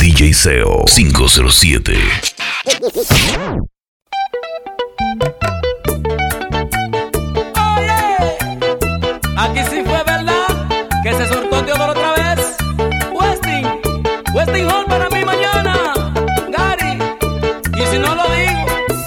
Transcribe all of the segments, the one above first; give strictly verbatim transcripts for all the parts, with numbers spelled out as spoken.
D J Seo cinco cero siete. Aquí sí fue verdad que se surtó Teodoro otra vez. Westing, Westing Hall para mí mañana, Gary. Y si no lo digo,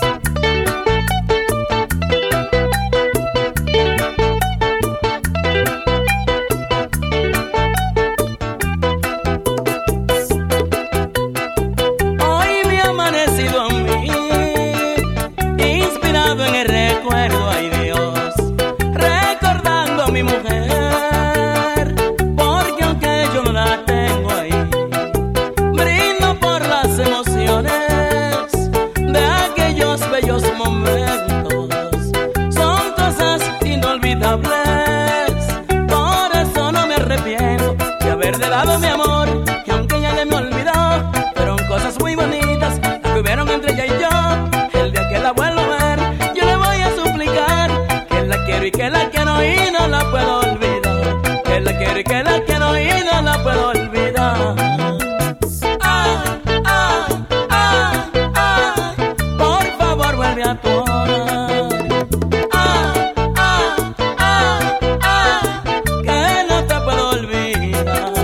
hoy me ha amanecido a mí, inspirado en el recuerdo, ay Dios, recordando a mi mujer, porque aunque yo no la tengo ahí, brindo por las emociones de aquellos bellos momentos. Son cosas inolvidables, por eso no me arrepiento de haberle dado mi amor, que aunque ella ya me olvidó, fueron cosas muy bonitas las que hubieron entre ella y yo. El día que la vuelva a ver, yo le voy a suplicar que la quiero y que la quiero y no la puedo olvidar, que la quiero y que la quiero y no la puedo olvidar. Ay, ay, ay, ay, por favor vuelve a tu hogar. Ay, ay, ay, ay, que no te puedo olvidar.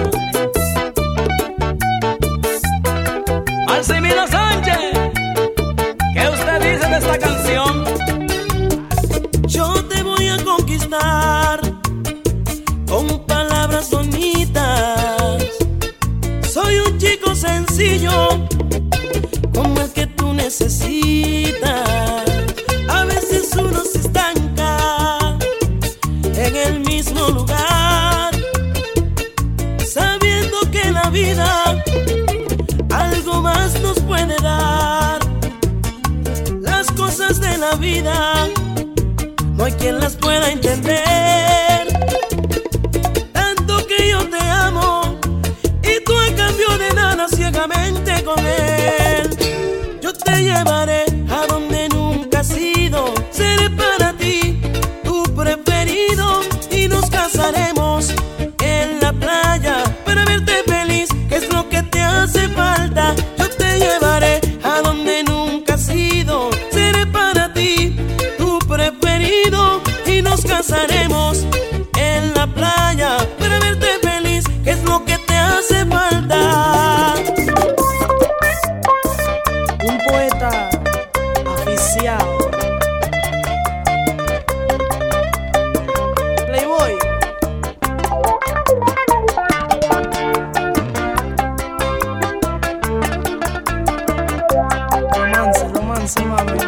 Maximino Sánchez, ¿qué usted dice de esta canción? Yo te voy a conquistar con palabras bonitas. Soy un chico sencillo como el que tú necesitas. A veces uno se estanca en el mismo lugar, sabiendo que la vida algo más nos puede dar. Las cosas de la vida no hay quien las pueda entender. Tanto que yo te amo y tú a cambio de nada ciegamente con él. Yo te llevaré a donde nunca has ido. Seré para ti tu preferido y nos casaremos en la playa para verte feliz, que es lo que te hace falta. Yo te llevaré a donde nunca has ido. Seré para ti tu preferido y nos casaremos en la playa para verte feliz, que es lo que te hace falta. Un poeta aficiado. Playboy. Romance, romance, mami.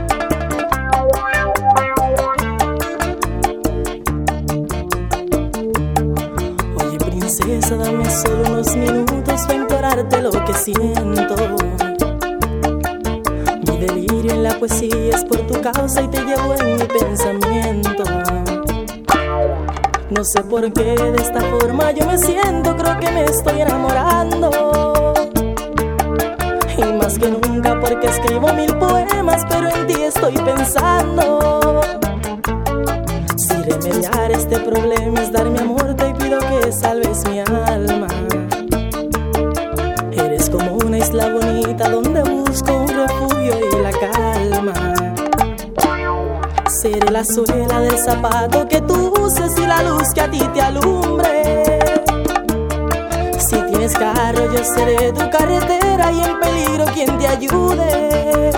Oye, princesa, dame solo unos minutos para implorarte lo que siento. Mi delirio en la poesía es por tu causa y te llevo en mi pensamiento. No sé por qué de esta forma yo me siento, creo que me estoy enamorando. Y más que nunca porque escribo mil poemas, pero en ti estoy pensando. Si remediar este problema es dar mi amor, te pido que salves mi alma. Eres como una isla bonita donde busco un refugio y la calma. Seré la suela del zapato que tú uses y la luz que a ti te alumbre. Si tienes carro yo seré tu carretera y en peligro quien te ayude.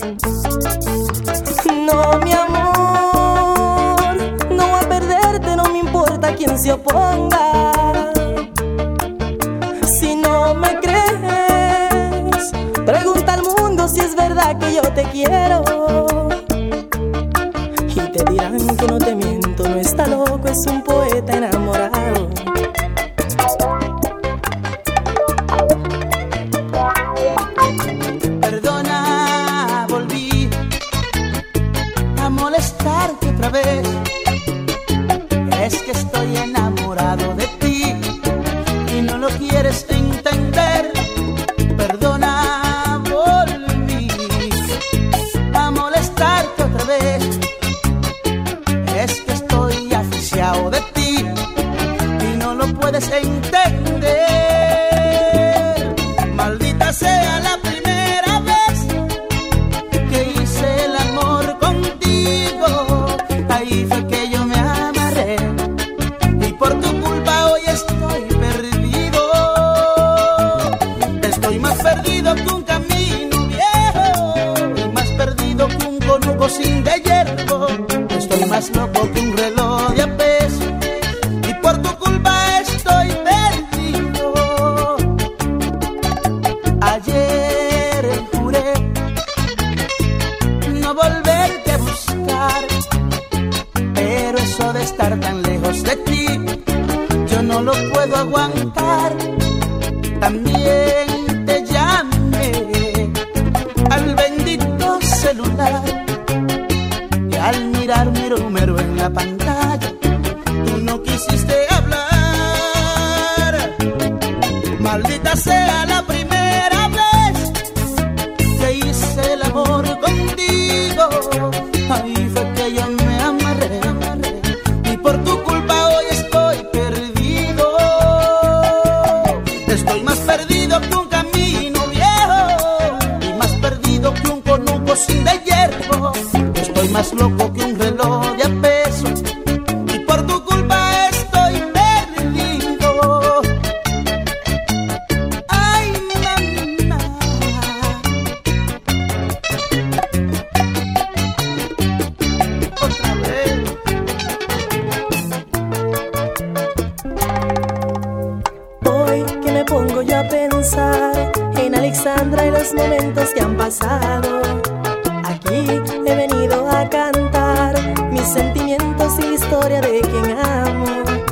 No, mi amor, no voy a perderte, no me importa quien se oponga. Si no me crees, pregunta al mundo si es verdad que yo te quiero. Y te dirán que no te miento, no está loco, es un poeta enamorado. Perdona, volví a molestarte otra vez. Es que estoy enamorado de ti y no lo quieres entender. Perdona, volví a molestarte otra vez. Es que estoy aficiado de ti repente llamé al bendito celular y al mirar mi número en la pantalla tú no quisiste hablar. Maldita sea la primera vez que hice el amor contigo. Ahí fue que yo me amarré, amarré y por tu culpa hoy estoy perdido. Estoy más perdido que un camino viejo y más perdido que un conuco sin de hierro. Estoy más loco que un reloj de a peso y por tu culpa estoy perdido. Ay, mamá. Otra vez. Hoy que me pongo yo a pensar en Alexandra y los momentos que han pasado, aquí he venido a cantar mis sentimientos y la historia de quien amo.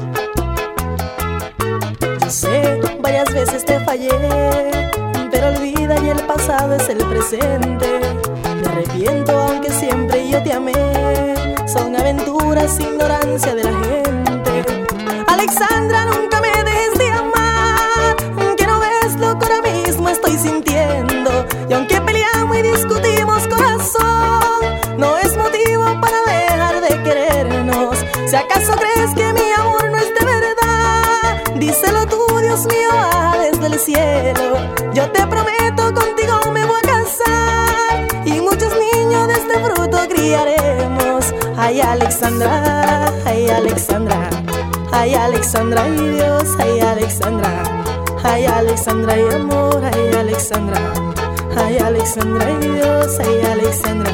Yo sé, varias veces te fallé, pero olvida y el pasado es el presente. Me arrepiento aunque siempre yo te amé, son aventuras, ignorancia de la gente. Alexandra, nunca me dejes de amar, que no ves lo que ahora mismo estoy sintiendo. Y aunque peleamos y discutimos, corazón, no es motivo para dejar de querernos. Si acaso crees que mi amor no es de verdad, díselo tú, Dios mío, baja desde el cielo. Yo te prometo, contigo me voy a casar y muchos niños de este fruto criaremos. Ay, Alexandra, ay, Alexandra, ay, Alexandra, ay, Dios, ay, Alexandra, ay, Alexandra, ay, amor, ay, Alexandra, ay, Alexandra, ay, Dios, ay, Alexandra.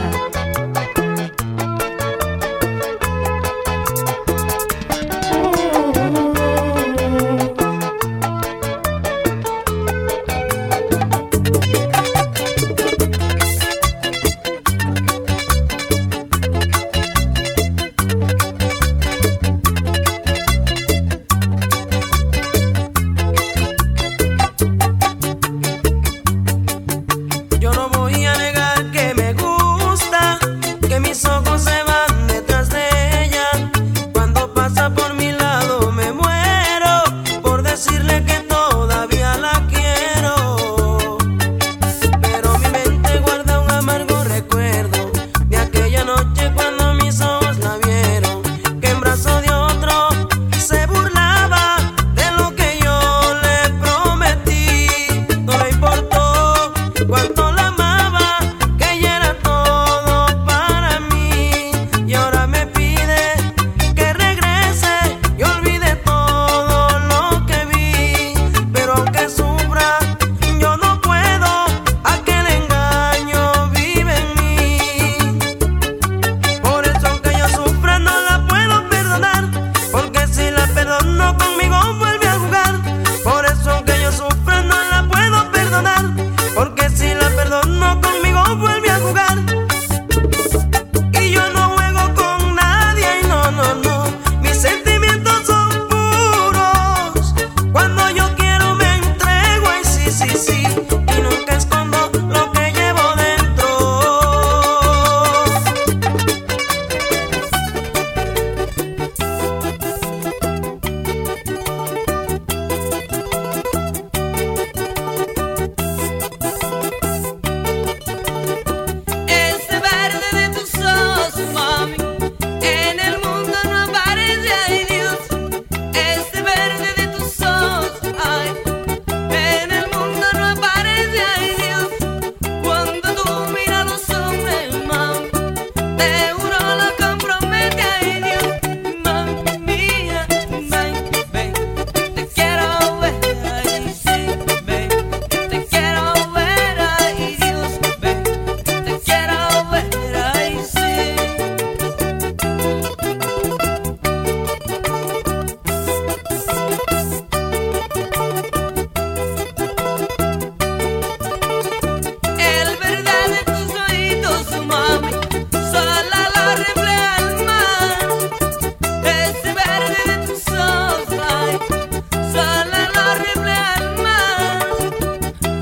Yo no voy a negar que me gusta, que mis ojos se van detrás de ella. Cuando pasa por mi lado me muero por decirle que todavía la quiero. Pero mi mente guarda un amargo recuerdo de aquella noche cuando mis ojos la vieron, que en brazos de otro se burlaba de lo que yo le prometí. No le importó cuánto la amaba, que ella era todo para mí. Y ahora me pide que regrese y olvide todo lo que vi. Pero aunque sufra, yo no puedo, aquel engaño vive en mí. Por eso aunque yo sufra no la puedo perdonar, porque si la perdono conmigo vuelve a jugar. Por eso aunque yo sufra no la puedo perdonar, porque si la perdono conmigo vuelve a jugar. Y yo no juego con nadie, y no, no, no, mis sentimientos son puros. Cuando yo quiero me entrego, y sí, sí, sí, y nunca escondo lo que llevo dentro. Ese verde de tus ojos, mami, en el mundo no aparece, ay Dios. Ese verde de tus ojos, ay, en el mundo no aparece.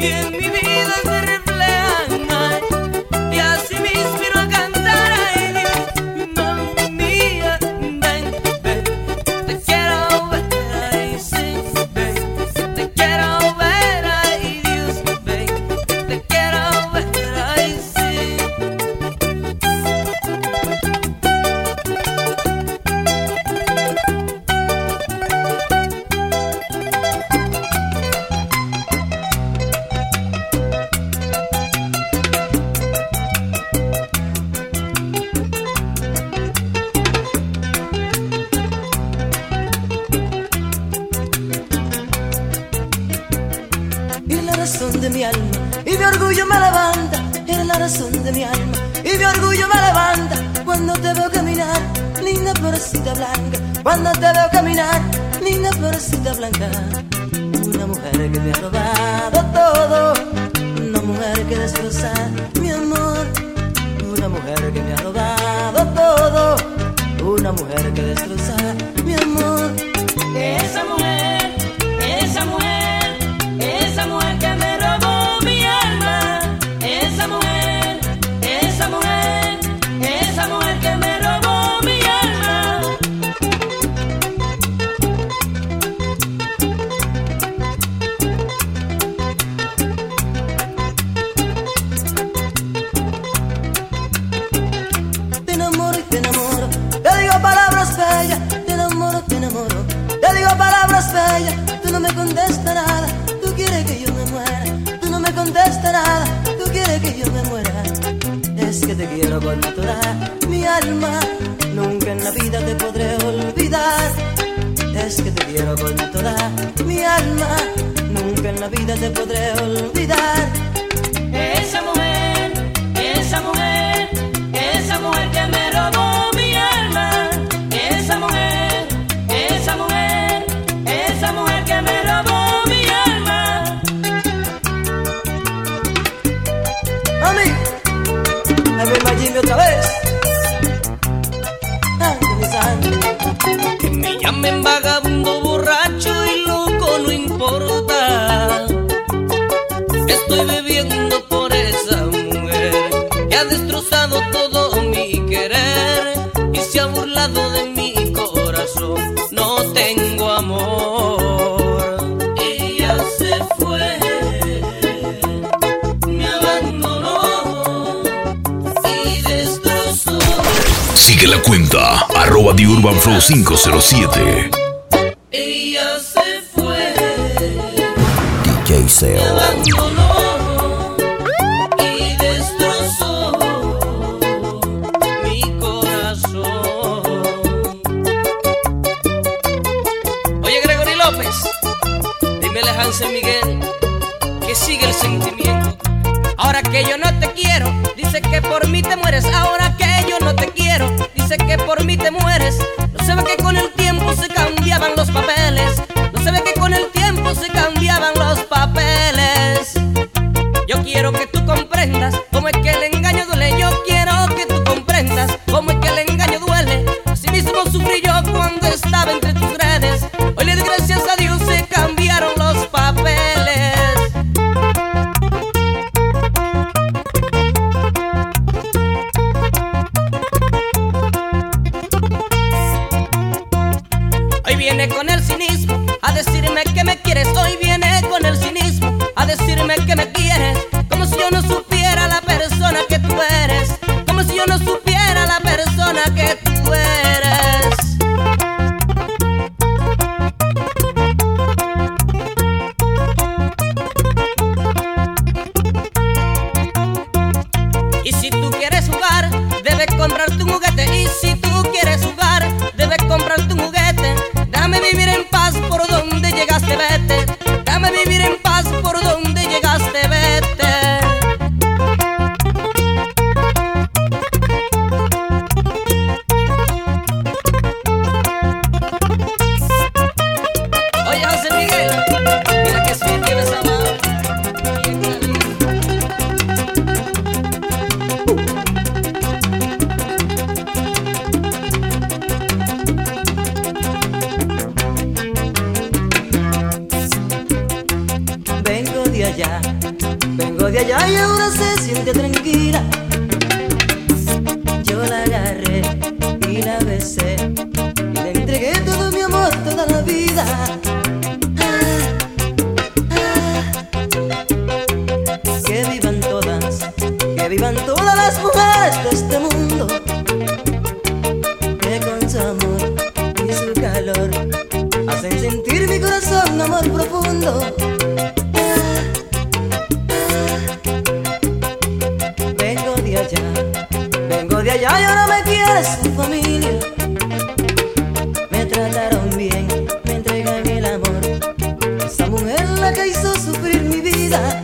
y en mi vida se reflejan, ay, y así me inspiro a cantar, ay, mami mía, ven, ven, te quiero ver, ay, sí, ven, te quiero ver, ay, Dios, ven, te quiero ver, ay, sí. Y la razón de mi alma y mi orgullo me levanta. Eres la razón de mi alma y mi orgullo me levanta. Cuando te veo caminar, linda florecita blanca. Cuando te veo caminar, linda florecita blanca. Una mujer que me ha robado todo, una mujer que destroza mi amor. Una mujer que me ha robado todo, una mujer que destroza mi amor. Esa mujer, esa mujer, esa mujer que me robó mi alma. Esa mujer, esa mujer, esa mujer que me robó mi alma. Te enamoro y te enamoro, te digo palabras bellas. Te enamoro, te enamoro, te digo palabras bellas. Tú no me contestas nada, tú quieres que yo me muera. Tú no me contestas nada, tú quieres que yo me muera. Es que te quiero con toda mi alma, nunca en la vida te podré olvidar. Es que te quiero con toda mi alma, nunca en la vida te podré olvidar. Esa mujer, esa mujer, esa mujer que me robó mi alma. Esa mujer, esa mujer, esa mujer que me robó mi alma. Mami, a ver Mayimbe otra vez. Ángeles, ángeles. Que me llamen vagabundo, borracho y loco, no importa. Estoy bebiendo por esa mujer que ha destrozado todo mi querer y se ha burlado de mi corazón. No tengo amor. Ella se fue, me abandonó y destrozó. Sigue la cuenta, arroba The Urban Flow cinco cero siete. Ella se fue, D J Seo. me abandonó y destrozó mi corazón. Oye, Gregory López, dímele a Hansel Miguel que sigue el sentimiento. Ahora que yo no te quiero, dice que por mí te mueres. Ahora que yo no te quiero, dice que por mí te mueres. No se ve que con el tiempo se cambiaban los papeles. No se ve que con el tiempo se cambiaban los papeles. Yo quiero que tú comprendas cómo es que el engaño duele. Yo quiero que tú comprendas cómo es que el engaño duele. Así mismo sufrí yo cuando estaba entre tus redes. Hoy le doy gracias a Dios, se cambiaron los papeles. Hoy viene con el cinismo a decirme que me quieres. Hoy viene con el cinismo a decirme que me quieres. Como si yo no supiera la persona que tú eres. Como si yo no supiera la persona que tú eres. Y si tú quieres jugar, debes comprarte un juguete. Y si tú quieres jugar, debes comprarte un juguete. Déjame vivir en paz por donde llegaste, vete. Déjame vivir en paz por donde llegaste, vete. vengo de allá y ahora se siente tranquila. Yo la agarré y la besé y le entregué todo mi amor, toda la vida. Que vivan todas, que vivan todas las mujeres de este mundo, que con su amor y su calor hacen sentir mi corazón amor profundo. Vengo de allá, vengo de allá y ahora me quiere su familia. Me trataron bien, me entregan el amor, esa mujer la que hizo sufrir mi vida.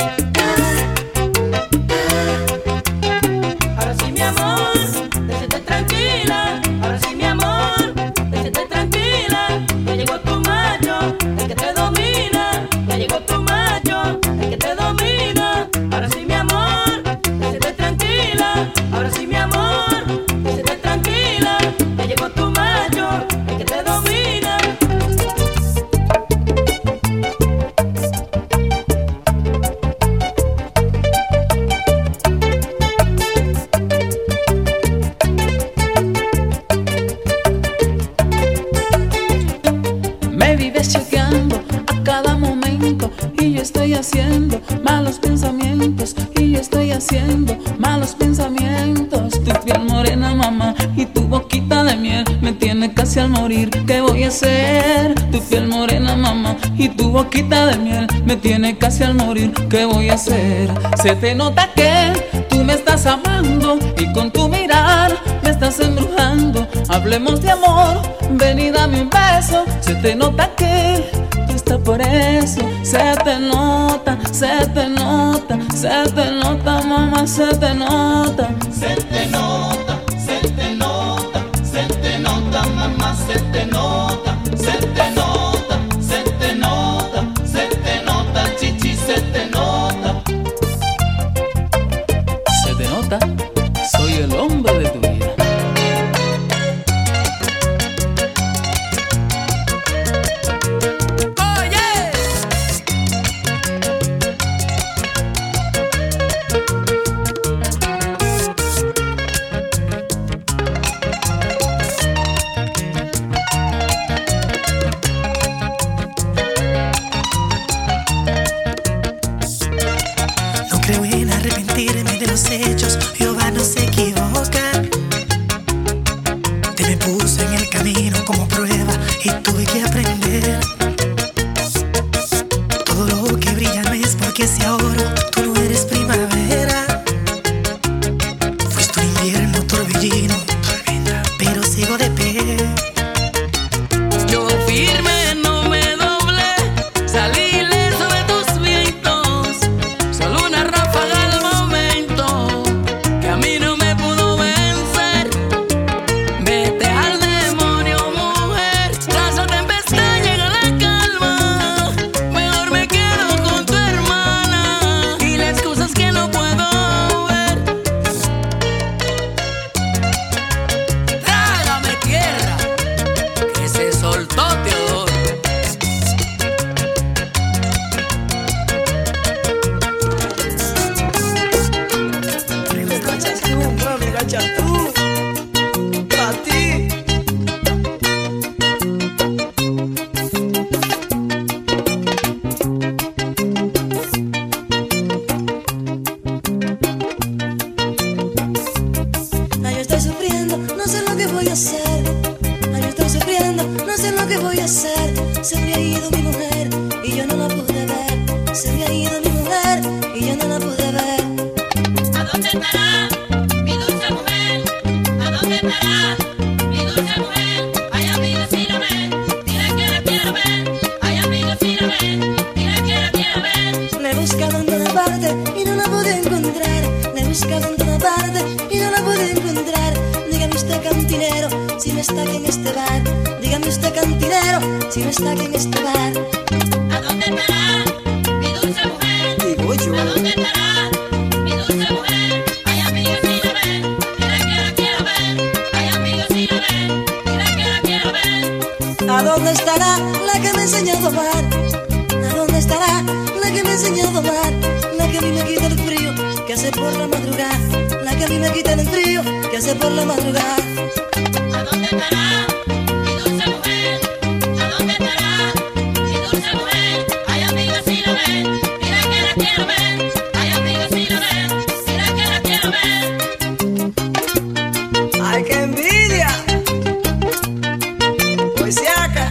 Ahora sí mi amor, déjate tranquila. Ahora sí mi amor, déjate tranquila. Ya llegó tu macho, el que te domina. Ya llegó tu macho, el que te domina. Ahora sí mi amor, déjate tranquila. Ahora sí mi amor, déjate tranquila. Ya llegó tu macho, el que te domina. Me vives chequeando a cada momento y yo estoy haciendo malos pensamientos y yo estoy haciendo malos pensamientos. Tu piel morena, mamá, y tu boquita de miel me tiene casi al morir. ¿Qué voy a hacer? Tu piel morena, mamá, y tu boquita de miel me tiene casi al morir. ¿Qué voy a hacer? Se te nota que tú me estás amando y con tu mirar me estás embrujando. Hablemos de amor, ven y dame un beso. Se te nota que tú estás por eso. Se te nota, se te nota, se te nota, mamá, se te nota. Se te nota, se te nota, se te nota, mamá, se te nota, se te nota, se te nota, se te nota, chichi, se te nota. Se te nota, soy el hombre de tu vida. No creo en arrepentirme de los hechos, Jehová no se equivoca. Te me puse en el camino como prueba y tuve que aprender. Todo lo que brilla no es porque sea oro, tú no eres primavera. Fuiste un invierno torbellino, pero sigo de pie. Yo firme no me doblé, salí ileso de tus vientos. Solo una ráfaga al momento que a mí no me pudo vencer. Vete al demonio, mujer. Tras la tempestad llega la calma. Mejor me quedo con tu hermana y las cosas que no puedo ver. Trágame tierra, que se soltó Teodoro. Gachas tú, mami, gacha tú, pa' ti. Ay, yo estoy sufriendo, no sé lo que voy a hacer. Ay, yo estoy sufriendo, no sé lo que voy a hacer. Se me ha ido mi mujer y yo no la pude ver. Se me ha ido mi mujer y yo no la pude ver. ¿A dónde estará mi dulce mujer? ¿A dónde estará mi dulce mujer? Ay, amigo, si la ven, dile que la quiero ver. Ay, amigo, si la ven, dile que la quiero ver. La he buscado en toda parte y no la pude encontrar. La he buscado en toda parte y no la pude encontrar. Dígame usted, cantinero, si no está aquí en este bar. Dígame usted, cantinero, si no está aquí en este bar. ¿A dónde estará mi dulce mujer? Digo yo. ¿A dónde estará mi dulce mujer? Ay, amigo, si la ven, dile que la quiero ver. Ay, amigo, si la ven, dile que la quiero ver. ¿A dónde estará la que me enseñó a tomar? ¿A dónde estará la que me enseñó enseñado a amar, la que a mí me quita el frío, que hace por la madrugada, la que a mí me quita el frío, que hace por la madrugada. ¿A dónde estará mi dulce mujer? ¿A dónde estará mi dulce mujer? Ay, amiga, si la ven, mira que la quiero ver. Ay, amiga, si la ven, mira que la quiero ver. Ay, qué envidia. Pues se acá.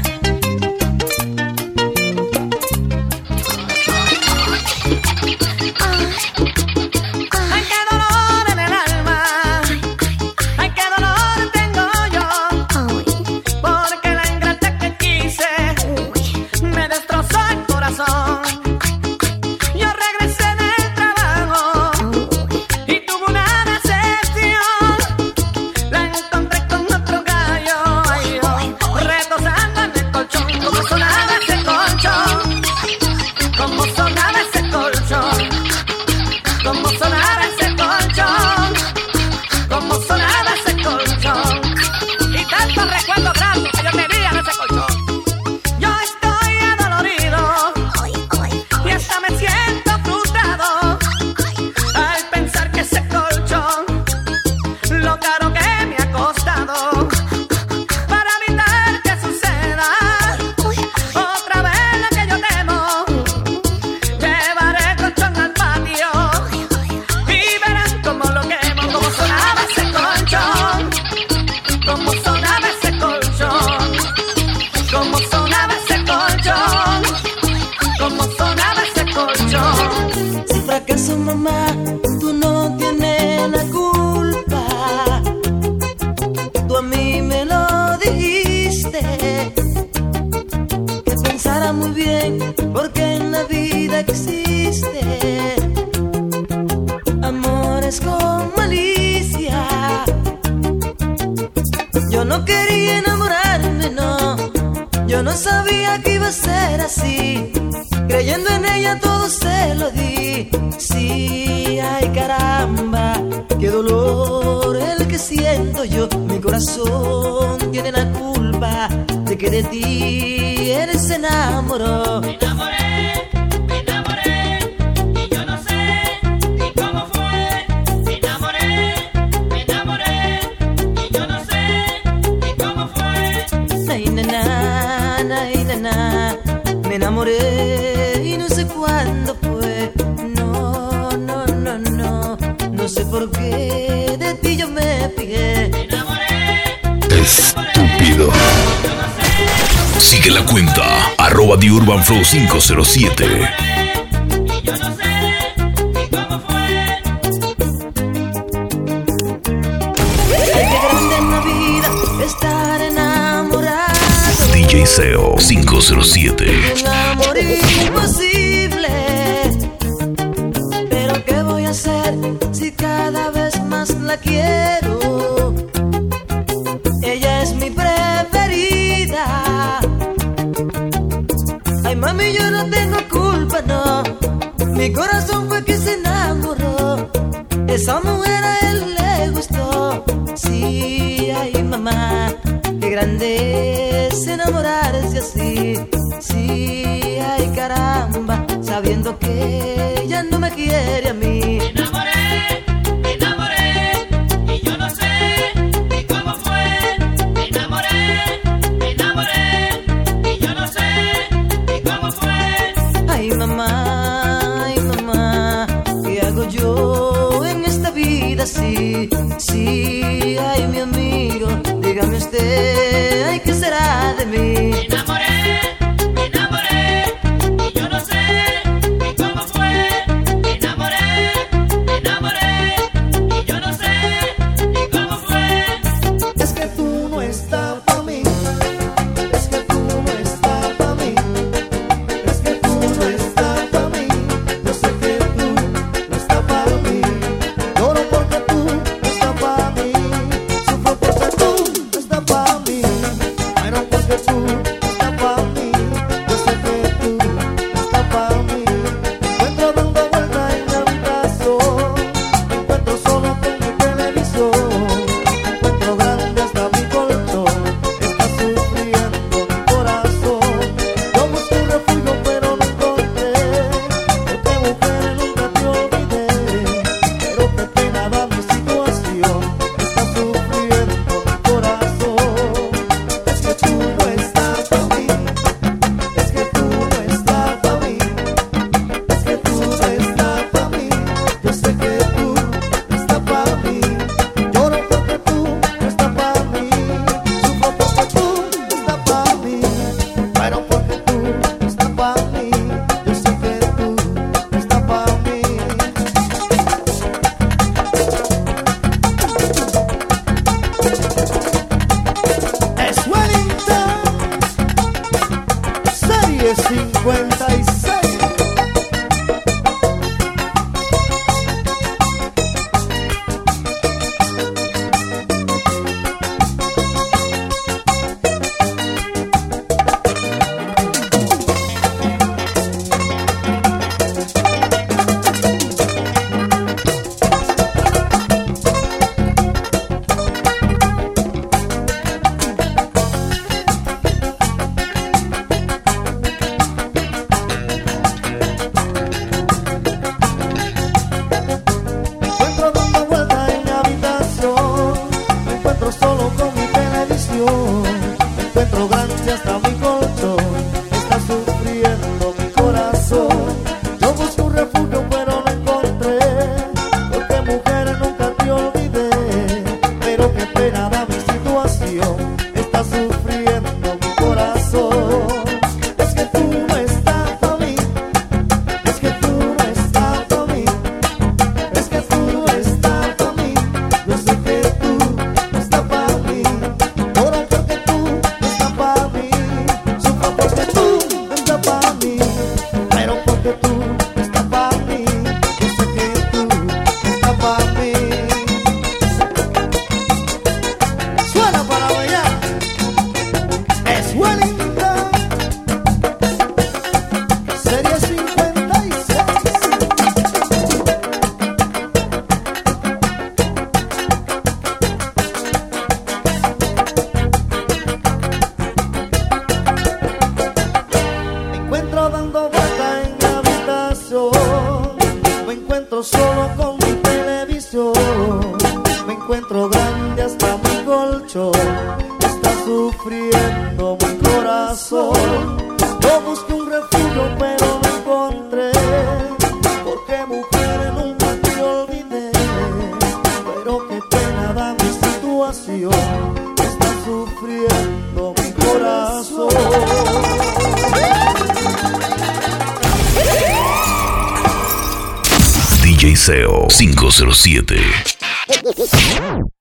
Ay, qué dolor en el alma. Ay, qué dolor tengo yo. Porque la ingrata que quise me destrozó el corazón. Yo regresé del trabajo y tuve una decepción. La encontré con otro gallo, ay, oh, retosando en el colchón. Como sonaba ese colchón, como sonaba ese colchón, como sonaba ese colchón, como sonaba ese colchón. Y tantos recuerdos gratos que yo tenía en ese colchón. Yo estoy adolorido y hasta me siento frustrado al pensar que ese colchón, lo caro que me ha costado. Para evitar que suceda otra vez lo que yo temo, llevaré el colchón al patio y verán cómo lo quemo. Como sonaba ese colchón, como sonaba ese colchón, como sonaba ese colchón, como sonaba ese colchón. Si fracaso, mamá, tú no tienes la culpa. Tú a mí me lo dijiste, que pensara muy bien, porque en la vida existe amores con malicia. Yo no quería enamorarme, no. Yo no sabía que iba a ser así. Creyendo en ella todo se lo di. Sí, ay caramba, qué dolor el que siento yo. Mi corazón tiene la culpa de que de ti él se enamoró. Me enamoré, me enamoré, y yo no sé ni cómo fue. Me enamoré, me enamoré, y yo no sé ni cómo fue. Ay, nana, ay, nana, me enamoré y no sé cuándo fue. No, no, no, no, no sé por qué de ti yo me fijé. Me enamoré, Estúpido. Sigue la cuenta arroba The Urban Flow cinco cero siete. y yo no sé ni cómo fue. Ay, qué grande en la vida estar enamorado. D J Seo cinco cero siete. Un amor imposible. Pero ¿qué voy a hacer si cada vez más la quiero? Ella es mi preferida. Ay, mami, yo no tengo culpa, no. Mi corazón fue que se enamoró. Esa mujer a él le gustó. Sí, ay, mamá, qué grande es enamorarse así. Sí, ay, caramba, sabiendo que ella no me quiere a mí. Me enamoré, me enamoré, y yo no sé ni cómo fue. Me enamoré, me enamoré, y yo no sé ni cómo fue. Ay, mamá, ay, mamá, ¿qué hago yo en esta vida así? Sí, ay, mi amigo, dígame usted, ay, ¿qué será de mí? Me enamoré, me enamoré, y yo no sé ni cómo fue. Me enamoré, dando vuelta en mi habitación. Me encuentro solo con mi televisión. Me encuentro grande hasta mi colchón. Está sufriendo mi corazón. Yo busqué un refugio pero no encontré. Porque mujer nunca te olvidé. Pero qué pena da mi situación. Está sufriendo mi corazón. D J Seo cinco cero siete.